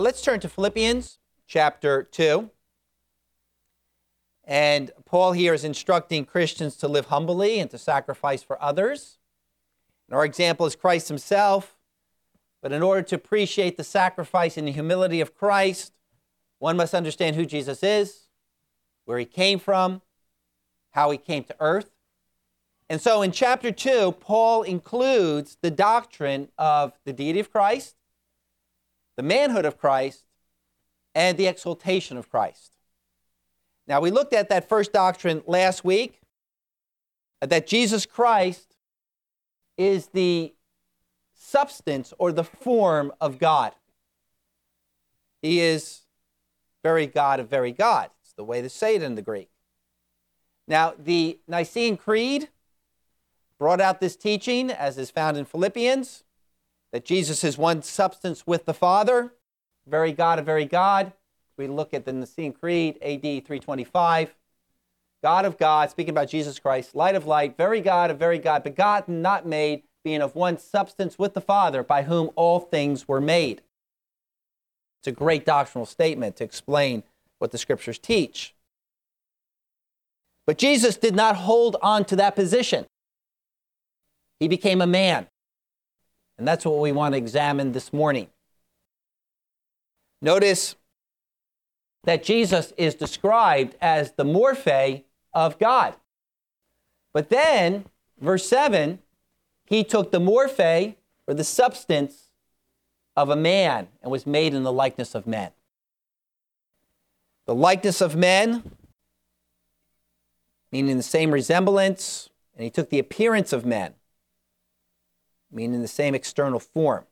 Let's turn to Philippians chapter 2. And Paul here is instructing Christians to live humbly and to sacrifice for others. And our example is Christ himself. But in order to appreciate the sacrifice and the humility of Christ, one must understand who Jesus is, where he came from, how he came to earth. And so in chapter 2, Paul includes the doctrine of the deity of Christ, the manhood of Christ, and the exaltation of Christ. Now, we looked at that first doctrine last week, that Jesus Christ is the substance or the form of God. He is very God of very God. It's the way to say it in the Greek. Now, the Nicene Creed brought out this teaching, as is found in Philippians, that Jesus is one substance with the Father, very God of very God. We look at the Nicene Creed, AD 325. God of God, speaking about Jesus Christ, light of light, very God of very God, begotten, not made, being of one substance with the Father, by whom all things were made. It's a great doctrinal statement to explain what the Scriptures teach. But Jesus did not hold on to that position. He became a man. And that's what we want to examine this morning. Notice that Jesus is described as the morphe of God. But then, verse 7, he took the morphe, or the substance, of a man and was made in the likeness of men. The likeness of men, meaning the same resemblance, and he took the appearance of men, meaning the same external form.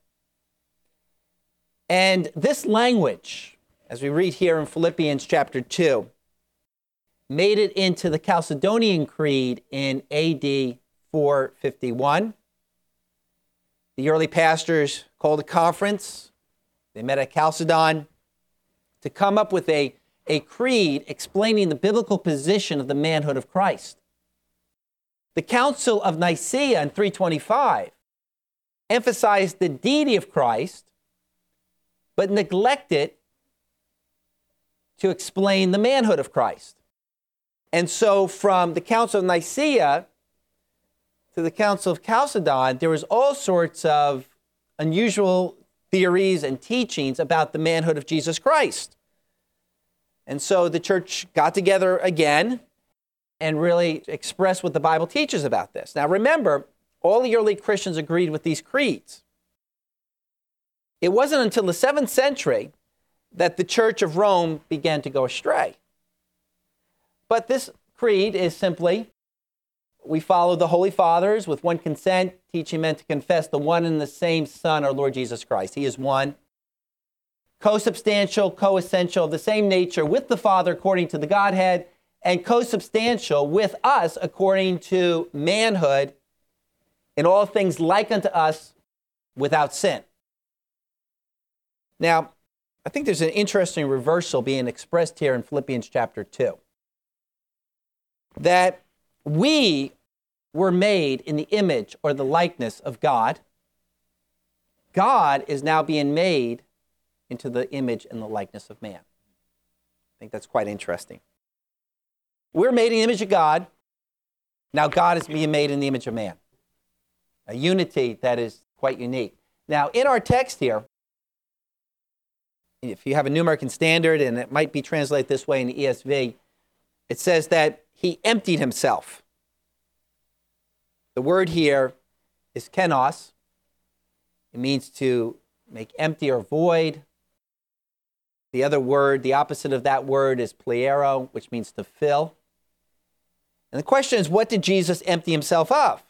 And this language, as we read here in Philippians chapter 2, made it into the Chalcedonian Creed in AD 451. The early pastors called a conference. They met at Chalcedon to come up with a creed explaining the biblical position of the manhood of Christ. The Council of Nicaea in 325 emphasized the deity of Christ, but neglected to explain the manhood of Christ. And so from the Council of Nicaea to the Council of Chalcedon, there was all sorts of unusual theories and teachings about the manhood of Jesus Christ. And so the church got together again and really expressed what the Bible teaches about this. Now remember, all the early Christians agreed with these creeds. It wasn't until the 7th century that the Church of Rome began to go astray. But this creed is simply, we follow the Holy Fathers with one consent, teaching men to confess the one and the same Son, our Lord Jesus Christ. He is one, co-substantial, co-essential, of the same nature with the Father according to the Godhead, and co-substantial with us according to manhood, in all things like unto us without sin. Now, I think there's an interesting reversal being expressed here in Philippians chapter 2. That we were made in the image or the likeness of God. God is now being made into the image and the likeness of man. I think that's quite interesting. We're made in the image of God. Now God is being made in the image of man. A unity that is quite unique. Now, in our text here, if you have a New American Standard, and it might be translated this way in the ESV, it says that he emptied himself. The word here is kenos. It means to make empty or void. The other word, the opposite of that word, is plero, which means to fill. And the question is, what did Jesus empty himself of?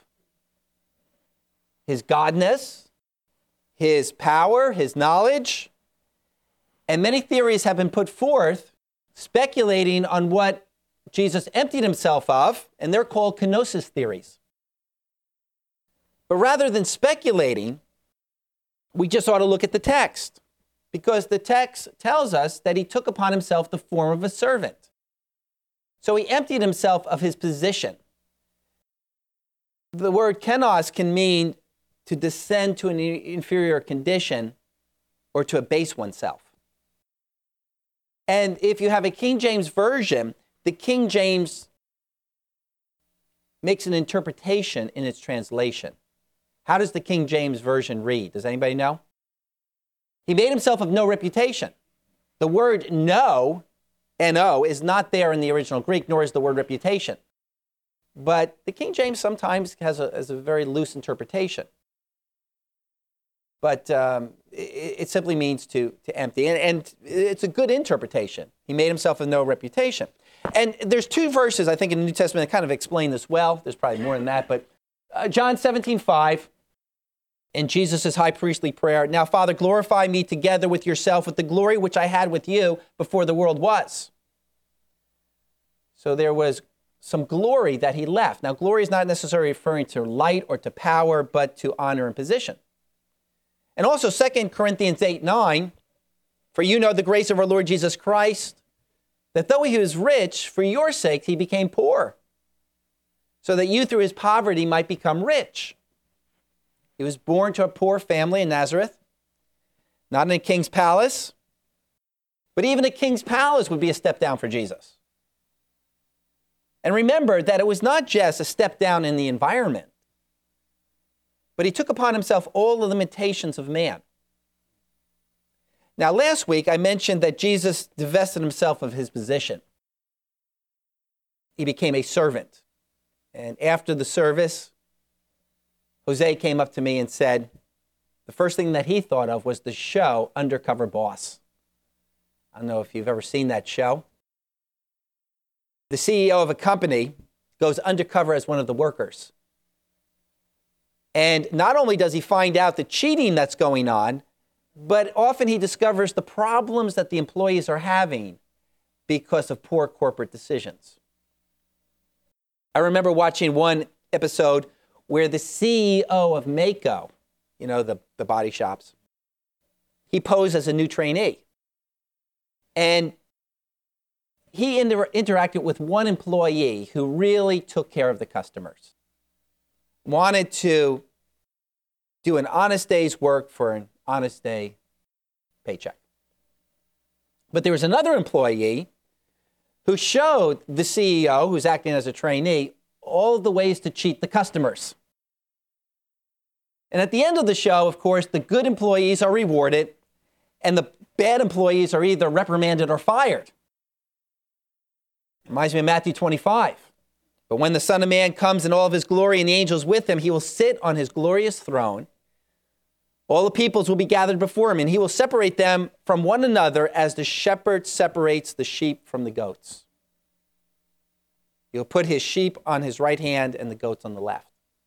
His godness, his power, his knowledge. And many theories have been put forth speculating on what Jesus emptied himself of, and they're called kenosis theories. But rather than speculating, we just ought to look at the text, because the text tells us that he took upon himself the form of a servant. So he emptied himself of his position. The word kenos can mean to descend to an inferior condition or to abase oneself. And if you have a King James version, the King James makes an interpretation in its translation. How does the King James version read? Does anybody know? He made himself of no reputation. The word no, N-O, is not there in the original Greek, nor is the word reputation. But the King James sometimes has a very loose interpretation. But it simply means to empty. And it's a good interpretation. He made himself of no reputation. And there's two verses, I think, in the New Testament that kind of explain this well. There's probably more than that. But John 17:5, in Jesus' high priestly prayer, "Now, Father, glorify me together with yourself with the glory which I had with you before the world was." So there was some glory that he left. Now, glory is not necessarily referring to light or to power, but to honor and position. And also 2 Corinthians 8:9, "For you know the grace of our Lord Jesus Christ, that though he was rich, for your sake he became poor, so that you through his poverty might become rich." He was born to a poor family in Nazareth, not in a king's palace, but even a king's palace would be a step down for Jesus. And remember that it was not just a step down in the environment, but he took upon himself all the limitations of man. Now, last week I mentioned that Jesus divested himself of his position. He became a servant. And after the service, Jose came up to me and said the first thing that he thought of was the show Undercover Boss. I don't know if you've ever seen that show. The CEO of a company goes undercover as one of the workers. And not only does he find out the cheating that's going on, but often he discovers the problems that the employees are having because of poor corporate decisions. I remember watching one episode where the CEO of Maaco, you know, the body shops, he posed as a new trainee. And he interacted with one employee who really took care of the customers, wanted to do an honest day's work for an honest day paycheck. But there was another employee who showed the CEO, who's acting as a trainee, all of the ways to cheat the customers. And at the end of the show, of course, the good employees are rewarded and the bad employees are either reprimanded or fired. Reminds me of Matthew 25. "But when the Son of Man comes in all of his glory and the angels with him, he will sit on his glorious throne. All the peoples will be gathered before him, and he will separate them from one another as the shepherd separates the sheep from the goats. He'll put his sheep on his right hand and the goats on the left."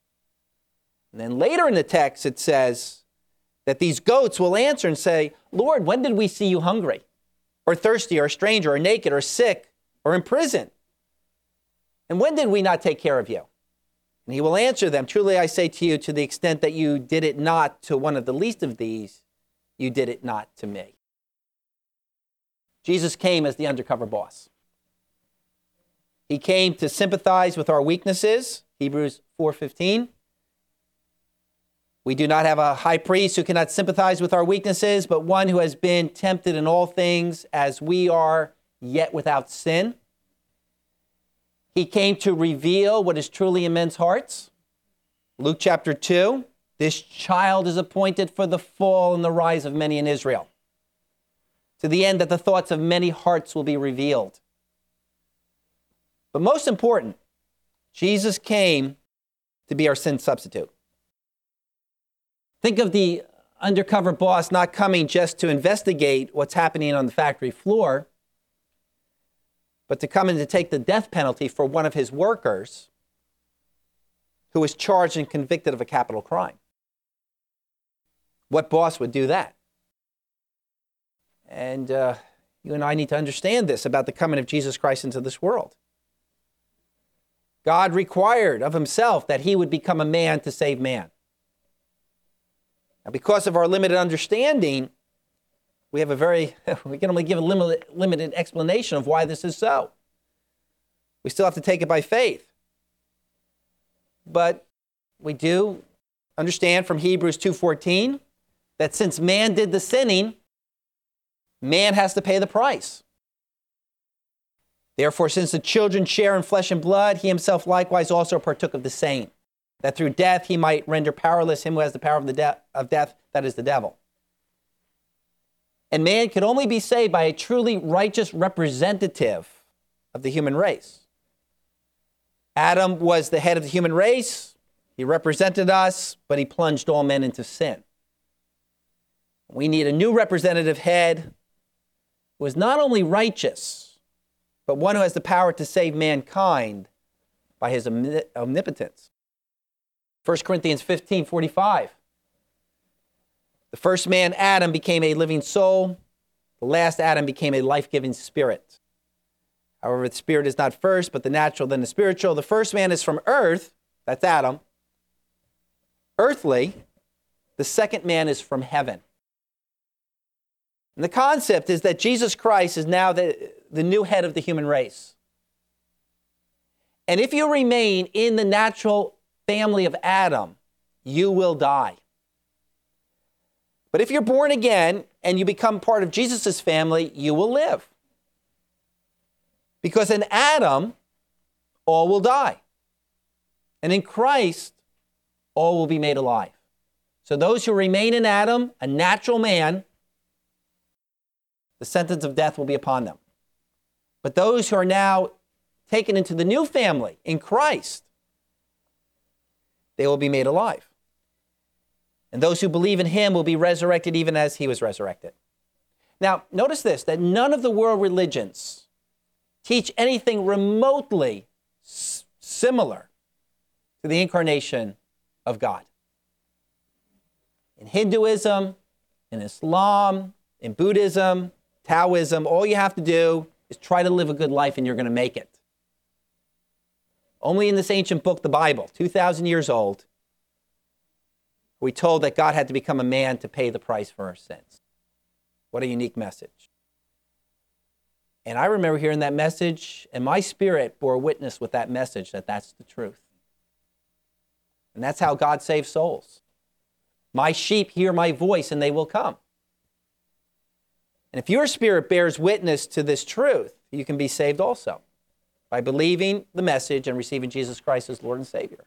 And then later in the text, it says that these goats will answer and say, "Lord, when did we see you hungry, or thirsty, or a stranger, or naked, or sick, or in prison? And when did we not take care of you?" And he will answer them, "Truly I say to you, to the extent that you did it not to one of the least of these, you did it not to me." Jesus came as the undercover boss. He came to sympathize with our weaknesses, Hebrews 4:15. "We do not have a high priest who cannot sympathize with our weaknesses, but one who has been tempted in all things as we are, yet without sin." He came to reveal what is truly in men's hearts. Luke chapter 2, "This child is appointed for the fall and the rise of many in Israel, to the end that the thoughts of many hearts will be revealed." But most important, Jesus came to be our sin substitute. Think of the undercover boss not coming just to investigate what's happening on the factory floor, but to come in to take the death penalty for one of his workers who was charged and convicted of a capital crime. What boss would do that? And you and I need to understand this about the coming of Jesus Christ into this world. God required of himself that he would become a man to save man. Now, because of our limited understanding, we can only give a limited explanation of why this is so. We still have to take it by faith. But we do understand from Hebrews 2:14 that since man did the sinning, man has to pay the price. Therefore, since the children share in flesh and blood, he himself likewise also partook of the same, that through death he might render powerless him who has the power of death, that is the devil. And man could only be saved by a truly righteous representative of the human race. Adam was the head of the human race. He represented us, but he plunged all men into sin. We need a new representative head who is not only righteous, but one who has the power to save mankind by his omnipotence. 1 Corinthians 15:45. The first man, Adam, became a living soul. The last Adam became a life-giving spirit. However, the spirit is not first, but the natural, then the spiritual. The first man is from earth, that's Adam, earthly. The second man is from heaven. And the concept is that Jesus Christ is now the new head of the human race. And if you remain in the natural family of Adam, you will die. But if you're born again and you become part of Jesus' family, you will live. Because in Adam, all will die. And in Christ, all will be made alive. So those who remain in Adam, a natural man, the sentence of death will be upon them. But those who are now taken into the new family in Christ, they will be made alive. And those who believe in him will be resurrected even as he was resurrected. Now, notice this, that none of the world religions teach anything remotely similar to the incarnation of God. In Hinduism, in Islam, in Buddhism, Taoism, all you have to do is try to live a good life and you're going to make it. Only in this ancient book, the Bible, 2,000 years old, we're told that God had to become a man to pay the price for our sins. What a unique message. And I remember hearing that message, and my spirit bore witness with that message that that's the truth. And that's how God saves souls. My sheep hear my voice, and they will come. And if your spirit bears witness to this truth, you can be saved also by believing the message and receiving Jesus Christ as Lord and Savior.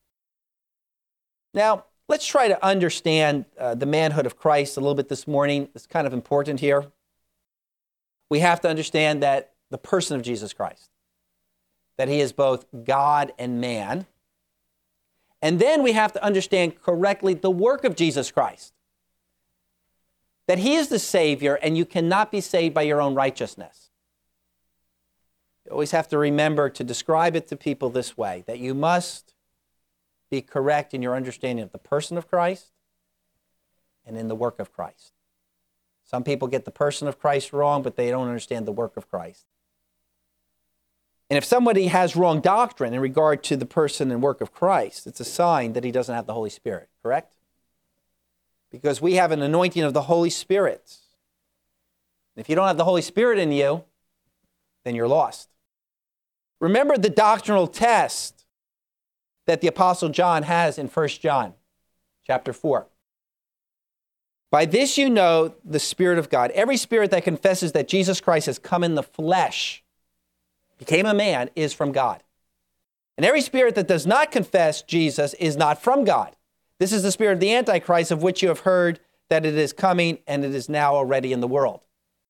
Now, let's try to understand the manhood of Christ a little bit this morning. It's kind of important here. We have to understand that the person of Jesus Christ, that he is both God and man. And then we have to understand correctly the work of Jesus Christ, that he is the Savior and you cannot be saved by your own righteousness. You always have to remember to describe it to people this way, that you must be correct in your understanding of the person of Christ and in the work of Christ. Some people get the person of Christ wrong, but they don't understand the work of Christ. And if somebody has wrong doctrine in regard to the person and work of Christ, it's a sign that he doesn't have the Holy Spirit, correct? Because we have an anointing of the Holy Spirit. If you don't have the Holy Spirit in you, then you're lost. Remember the doctrinal test that the Apostle John has in 1 John chapter 4. By this you know the Spirit of God. Every spirit that confesses that Jesus Christ has come in the flesh, became a man, is from God. And every spirit that does not confess Jesus is not from God. This is the spirit of the Antichrist, of which you have heard that it is coming and it is now already in the world.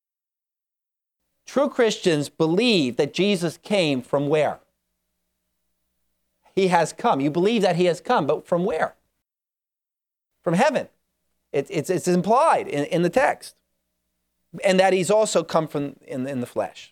True Christians believe that Jesus came from where? He has come. You believe that he has come, but from where? From heaven. It's implied in the text. And that he's also come from in the flesh.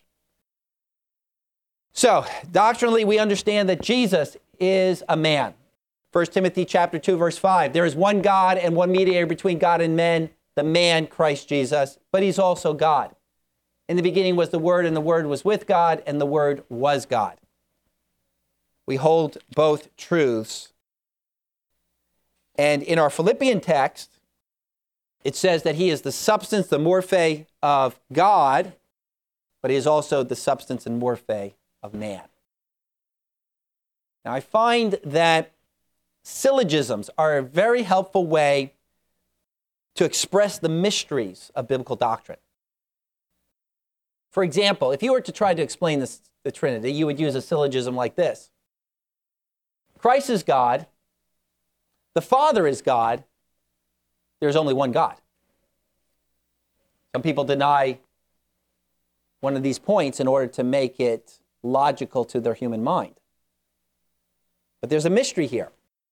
So, doctrinally, we understand that Jesus is a man. 1 Timothy chapter 2, verse 5. There is one God and one mediator between God and men, the man Christ Jesus, but he's also God. In the beginning was the Word, and the Word was with God, and the Word was God. We hold both truths. And in our Philippian text, it says that he is the substance, the morphe of God, but he is also the substance and morphe of man. Now, I find that syllogisms are a very helpful way to express the mysteries of biblical doctrine. For example, if you were to try to explain this the Trinity, you would use a syllogism like this. Christ is God. The Father is God. There's only one God. Some people deny one of these points in order to make it logical to their human mind. But there's a mystery here.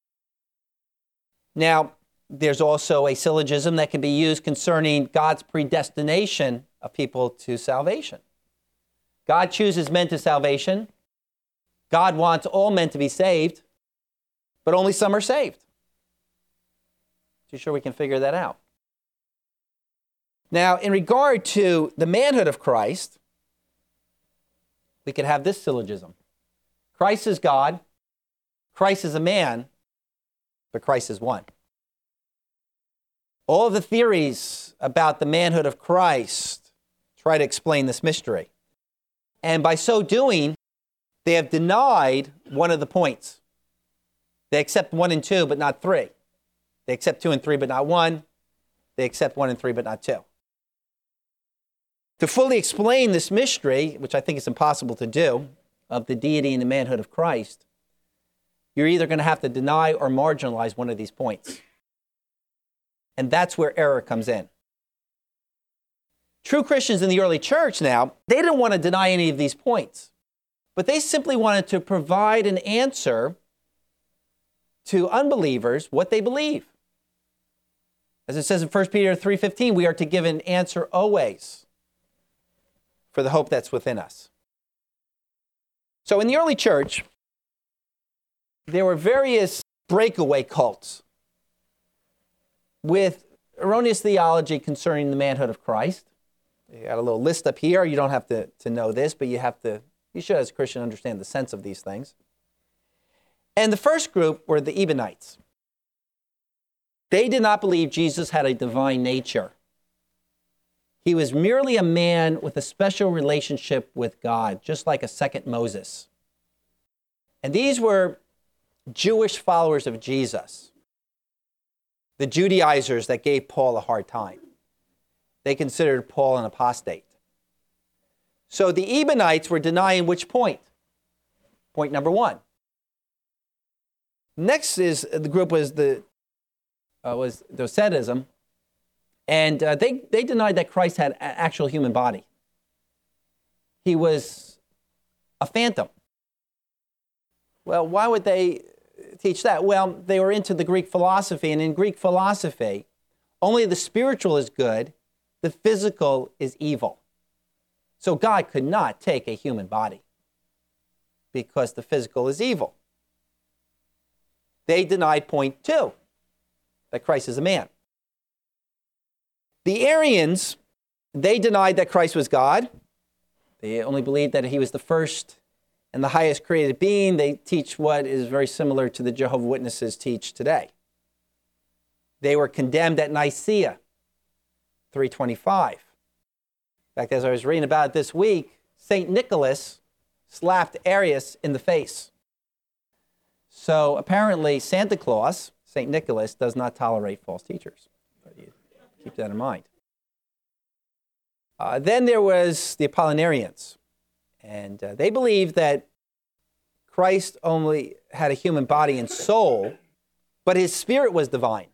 Now, there's also a syllogism that can be used concerning God's predestination of people to salvation. God chooses men to salvation. God wants all men to be saved, but only some are saved. You sure we can figure that out? Now, in regard to the manhood of Christ, we could have this syllogism. Christ is God, Christ is a man, but Christ is one. All of the theories about the manhood of Christ try to explain this mystery. And by so doing, they have denied one of the points. They accept 1 and 2, but not 3. They accept 2 and 3, but not 1. They accept 1 and 3, but not 2. To fully explain this mystery, which I think is impossible to do, of the deity and the manhood of Christ, you're either going to have to deny or marginalize one of these points. And that's where error comes in. True Christians in the early church now, they didn't want to deny any of these points, but they simply wanted to provide an answer to unbelievers what they believe. As it says in 1 Peter 3:15, we are to give an answer always for the hope that's within us. So in the early church, there were various breakaway cults with erroneous theology concerning the manhood of Christ. You got a little list up here. You don't have to know this, but you should as a Christian understand the sense of these things. And the first group were the Ebionites. They did not believe Jesus had a divine nature. He was merely a man with a special relationship with God, just like a second Moses. And these were Jewish followers of Jesus, the Judaizers that gave Paul a hard time. They considered Paul an apostate. So the Ebionites were denying which point? Point number 1. Next is the group was Docetism, and they denied that Christ had an actual human body. He was a phantom. Well, why would they teach that? Well, they were into the Greek philosophy, and in Greek philosophy, only the spiritual is good, the physical is evil. So God could not take a human body because the physical is evil. They denied point 2, that Christ is a man. The Arians, they denied that Christ was God. They only believed that he was the first and the highest created being. They teach what is very similar to the Jehovah's Witnesses teach today. They were condemned at Nicaea, 325. In fact, as I was reading about it this week, St. Nicholas slapped Arius in the face. So apparently Santa Claus, St. Nicholas, does not tolerate false teachers. Keep that in mind. Then there was the Apollinarians. And they believed that Christ only had a human body and soul, but his spirit was divine.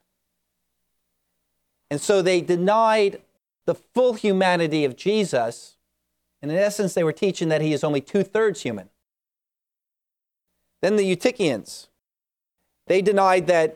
And so they denied the full humanity of Jesus. And in essence, they were teaching that he is only 2/3 human. Then the Eutychians, they denied that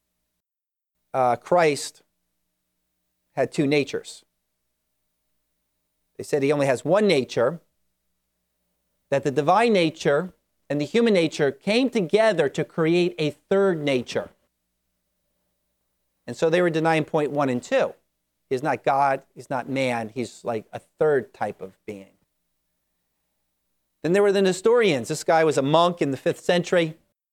Christ had 2 natures. They said he only has 1 nature, that the divine nature and the human nature came together to create a 3rd nature. And so they were denying point 1 and 2. He's not God, he's not man, he's like a 3rd type of being. Then there were the Nestorians. This guy was a monk in the 5th century.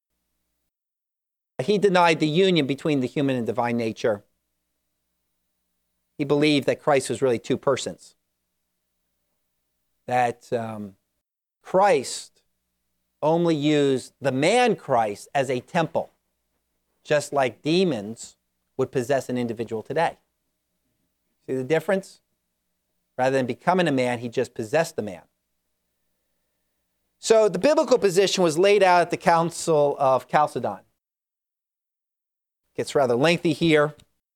He denied the union between the human and divine nature. He believed that Christ was really 2 persons. That Christ only used the man Christ as a temple, just like demons would possess an individual today. See the difference? Rather than becoming a man, he just possessed the man. So the biblical position was laid out at the Council of Chalcedon. Gets rather lengthy here.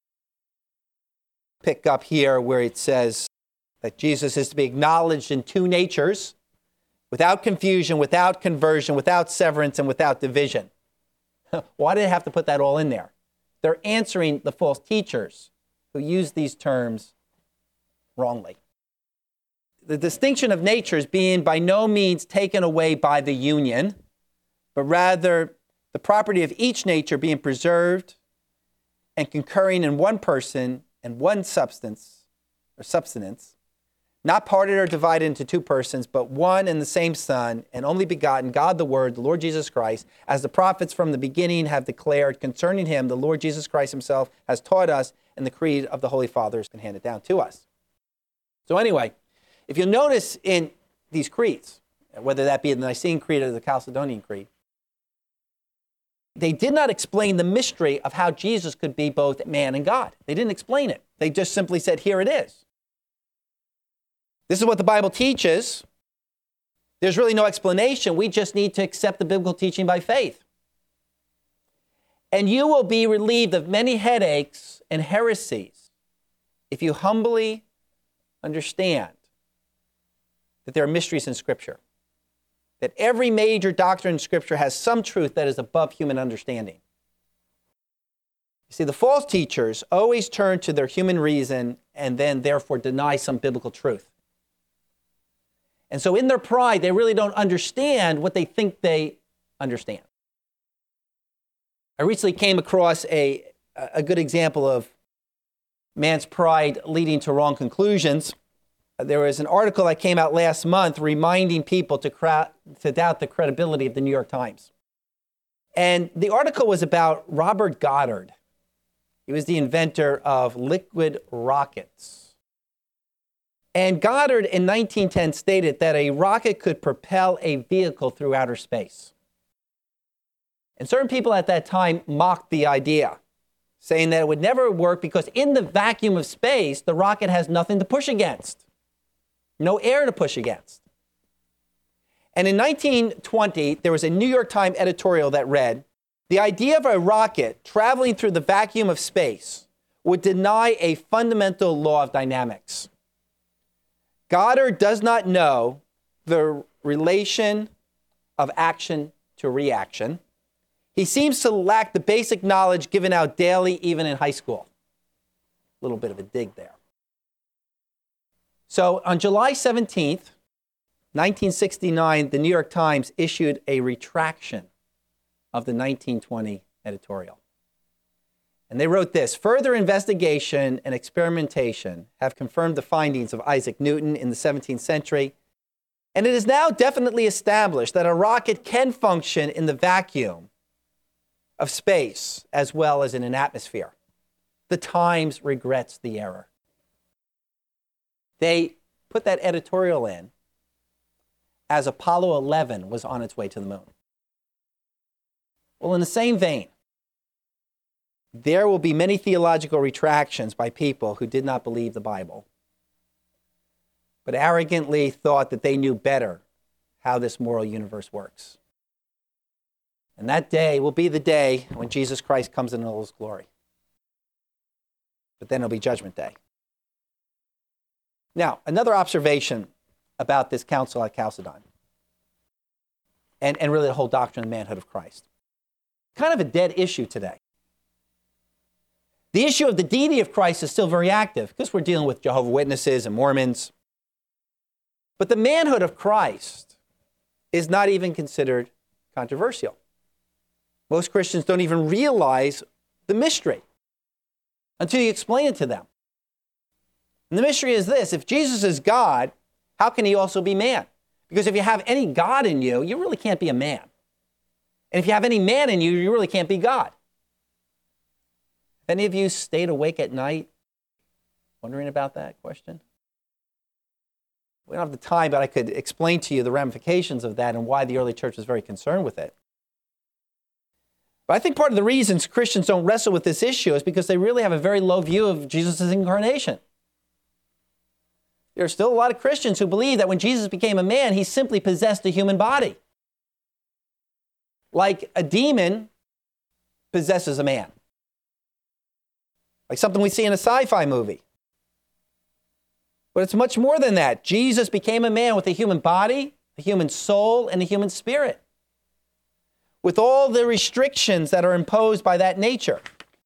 Pick up here where it says that Jesus is to be acknowledged in two natures, without confusion, without conversion, without severance, and without division. Why did they have to put that all in there? They're answering the false teachers who use these terms wrongly. The distinction of natures being by no means taken away by the union, but rather the property of each nature being preserved and concurring in one person and one substance, or substance, not parted or divided into two persons, but one and the same Son, and only begotten, God the Word, the Lord Jesus Christ, as the prophets from the beginning have declared concerning him, the Lord Jesus Christ himself has taught us, and the creed of the Holy Fathers and handed down to us. So anyway, if you'll notice in these creeds, whether that be the Nicene Creed or the Chalcedonian Creed, they did not explain the mystery of how Jesus could be both man and God. They didn't explain it. They just simply said, here it is. This is what the Bible teaches. There's really no explanation. We just need to accept the biblical teaching by faith. And you will be relieved of many headaches and heresies if you humbly understand that there are mysteries in Scripture. That every major doctrine in Scripture has some truth that is above human understanding. You see, the false teachers always turn to their human reason and then therefore deny some biblical truth. And so in their pride, they really don't understand what they think they understand. I recently came across a good example of man's pride leading to wrong conclusions. There was an article that came out last month reminding people to doubt the credibility of the New York Times. And the article was about Robert Goddard. He was the inventor of liquid rockets. And Goddard in 1910 stated that a rocket could propel a vehicle through outer space. And certain people at that time mocked the idea, saying that it would never work because in the vacuum of space, the rocket has nothing to push against. No air to push against. And in 1920, there was a New York Times editorial that read, "The idea of a rocket traveling through the vacuum of space would deny a fundamental law of dynamics. Goddard does not know the relation of action to reaction. He seems to lack the basic knowledge given out daily, even in high school." A little bit of a dig there. So on July 17th, 1969, the New York Times issued a retraction of the 1920 editorial. And they wrote this: "Further investigation and experimentation have confirmed the findings of Isaac Newton in the 17th century, and it is now definitely established that a rocket can function in the vacuum of space as well as in an atmosphere. The Times regrets the error." They put that editorial in as Apollo 11 was on its way to the moon. Well, in the same vein, there will be many theological retractions by people who did not believe the Bible, but arrogantly thought that they knew better how this moral universe works. And that day will be the day when Jesus Christ comes in all his glory. But then it'll be Judgment Day. Now, another observation about this council at Chalcedon, and really the whole doctrine of the manhood of Christ. Kind of a dead issue today. The issue of the deity of Christ is still very active because we're dealing with Jehovah's Witnesses and Mormons. But the manhood of Christ is not even considered controversial. Most Christians don't even realize the mystery until you explain it to them. And the mystery is this: if Jesus is God, how can he also be man? Because if you have any God in you, you really can't be a man. And if you have any man in you, you really can't be God. Have any of you stayed awake at night wondering about that question? We don't have the time, but I could explain to you the ramifications of that and why the early church was very concerned with it. But I think part of the reasons Christians don't wrestle with this issue is because they really have a very low view of Jesus' incarnation. There are still a lot of Christians who believe that when Jesus became a man, he simply possessed a human body. Like a demon possesses a man. Like something we see in a sci-fi movie. But it's much more than that. Jesus became a man with a human body, a human soul, and a human spirit, with all the restrictions that are imposed by that nature.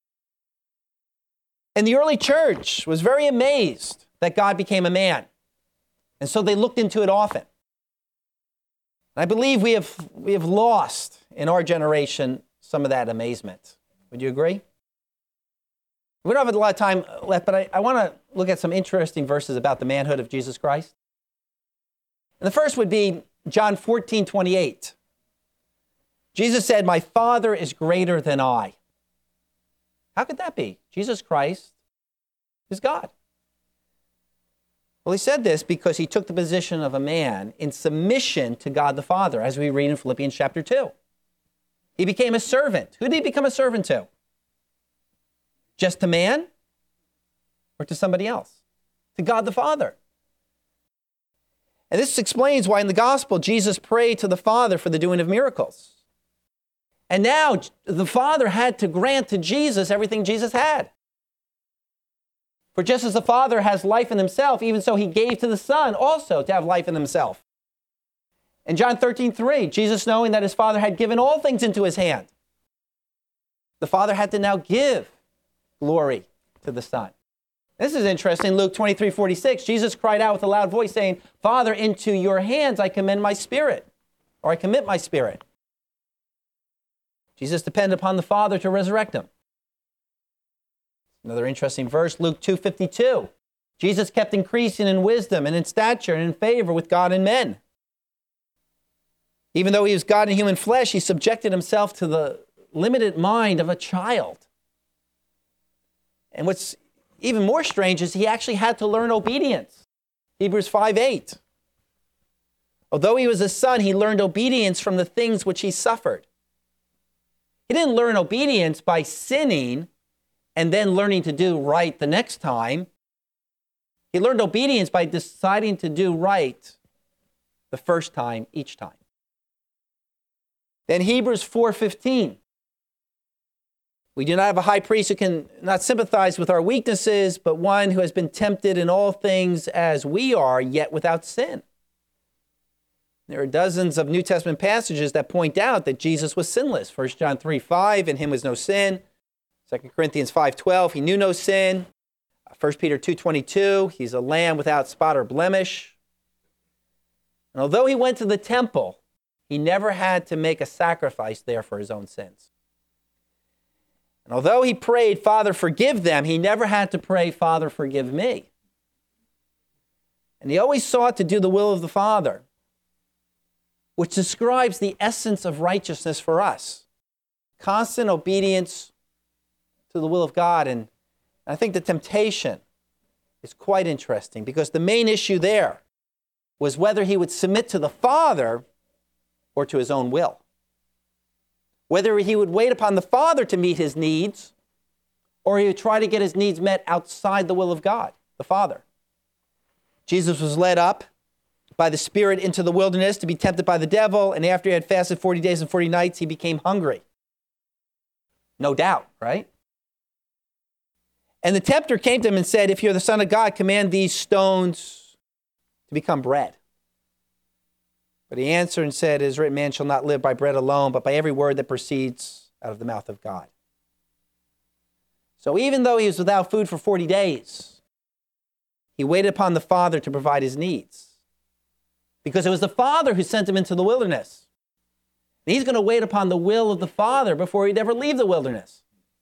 And the early church was very amazed that God became a man. And so they looked into it often. And I believe we have lost in our generation some of that amazement. Would you agree? We don't have a lot of time left, but I want to look at some interesting verses about the manhood of Jesus Christ. And the first would be John 14:28. Jesus said, "My Father is greater than I." How could that be? Jesus Christ is God. Well, he said this because he took the position of a man in submission to God the Father, as we read in Philippians chapter 2. He became a servant. Who did he become a servant to? Just to man or to somebody else? To God the Father. And this explains why in the gospel Jesus prayed to the Father for the doing of miracles. And now the Father had to grant to Jesus everything Jesus had. For just as the Father has life in himself, even so he gave to the Son also to have life in himself. In John 13:3, Jesus, knowing that his Father had given all things into his hand, the Father had to now give glory to the Son. This is interesting. Luke 23:46, Jesus cried out with a loud voice saying, "Father, into your hands I commend my spirit," or I commit my spirit. Jesus depended upon the Father to resurrect him. Another interesting verse, Luke 2:52. Jesus kept increasing in wisdom and in stature and in favor with God and men. Even though he was God in human flesh, he subjected himself to the limited mind of a child. And what's even more strange is he actually had to learn obedience. Hebrews 5:8. Although he was a son, he learned obedience from the things which he suffered. He didn't learn obedience by sinning and then learning to do right the next time. He learned obedience by deciding to do right the first time, each time. Then Hebrews 4:15. We do not have a high priest who can not sympathize with our weaknesses, but one who has been tempted in all things as we are, yet without sin. There are dozens of New Testament passages that point out that Jesus was sinless. 1 John 3:5, in him was no sin. 2 Corinthians 5:12, he knew no sin. 1 Peter 2:22, he's a lamb without spot or blemish. And although he went to the temple, he never had to make a sacrifice there for his own sins. And although he prayed, "Father, forgive them," he never had to pray, "Father, forgive me." And he always sought to do the will of the Father, which describes the essence of righteousness for us. Constant obedience to the will of God. And I think the temptation is quite interesting because the main issue there was whether he would submit to the Father or to his own will. Whether he would wait upon the Father to meet his needs or he would try to get his needs met outside the will of God, the Father. Jesus was led up by the Spirit into the wilderness to be tempted by the devil, and after he had fasted 40 days and 40 nights, he became hungry. No doubt, right? And the tempter came to him and said, "If you're the Son of God, command these stones to become bread." But he answered and said, "It is written, man shall not live by bread alone, but by every word that proceeds out of the mouth of God." So even though he was without food for 40 days, he waited upon the Father to provide his needs. Because it was the Father who sent him into the wilderness. And he's going to wait upon the will of the Father before he'd ever leave the wilderness.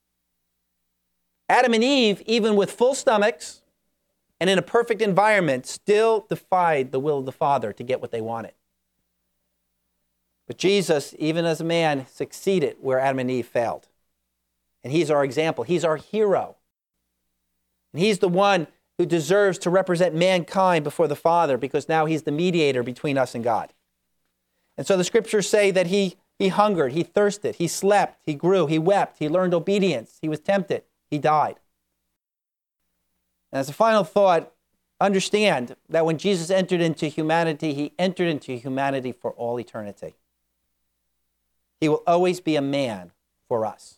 Adam and Eve, even with full stomachs and in a perfect environment, still defied the will of the Father to get what they wanted. But Jesus, even as a man, succeeded where Adam and Eve failed. And he's our example. He's our hero. And he's the one who deserves to represent mankind before the Father because now he's the mediator between us and God. And so the scriptures say that he hungered, he thirsted, he slept, he grew, he wept, he learned obedience, he was tempted, he died. And as a final thought, understand that when Jesus entered into humanity, he entered into humanity for all eternity. He will always be a man for us.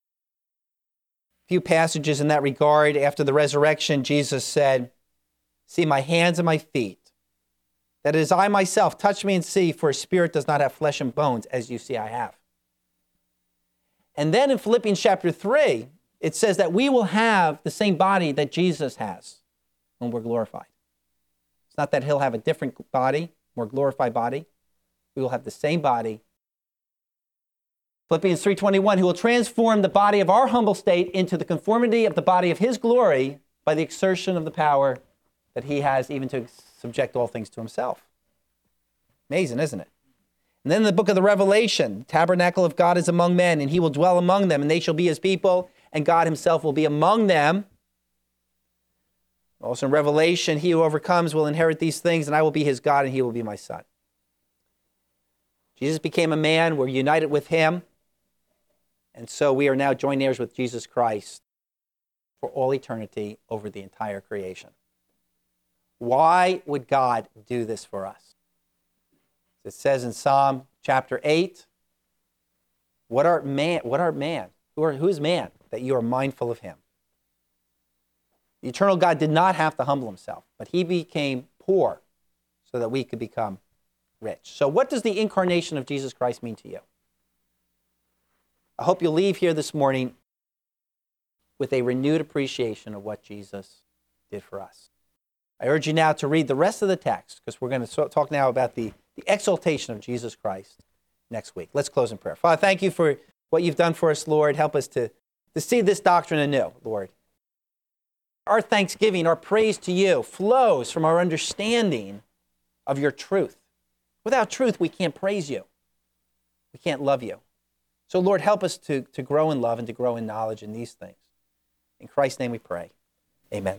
A few passages in that regard. After the resurrection, Jesus said, "See my hands and my feet, that it is I myself. Touch me and see, for a spirit does not have flesh and bones, as you see I have." And then in Philippians chapter 3, it says that we will have the same body that Jesus has when we're glorified. It's not that he'll have a different body, more glorified body. We will have the same body. Philippians 3:21, who will transform the body of our humble state into the conformity of the body of his glory by the exertion of the power that he has even to subject all things to himself. Amazing, isn't it? And then in the book of the Revelation, the tabernacle of God is among men, and he will dwell among them, and they shall be his people, and God himself will be among them. Also in Revelation, he who overcomes will inherit these things, and I will be his God, and he will be my son. Jesus became a man. We're united with him. And so we are now joint heirs with Jesus Christ for all eternity over the entire creation. Why would God do this for us? It says in Psalm chapter 8, What art man? Who is man that you are mindful of him? The eternal God did not have to humble himself, but he became poor so that we could become rich. So what does the incarnation of Jesus Christ mean to you? I hope you'll leave here this morning with a renewed appreciation of what Jesus did for us. I urge you now to read the rest of the text, because we're going to talk now about the exaltation of Jesus Christ next week. Let's close in prayer. Father, thank you for what you've done for us, Lord. Help us to see this doctrine anew, Lord. Our thanksgiving, our praise to you flows from our understanding of your truth. Without truth, we can't praise you. We can't love you. So, Lord, help us to grow in love and to grow in knowledge in these things. In Christ's name we pray. Amen.